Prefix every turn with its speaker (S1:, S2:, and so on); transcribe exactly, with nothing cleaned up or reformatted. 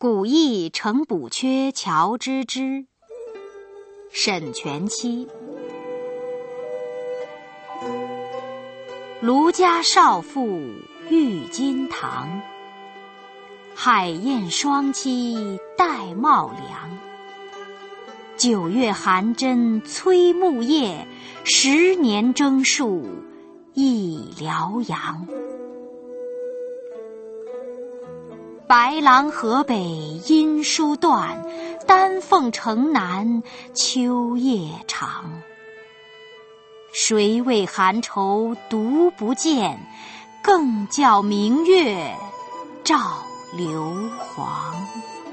S1: 古意承补阙乔知之，沈佺期。卢家少妇郁金堂，海晏双栖戴帽梁。九月寒针催木叶，十年征戍忆辽阳。白狼河北音书断，丹凤城南秋夜长。谁为寒愁独不见，更教明月照流黄。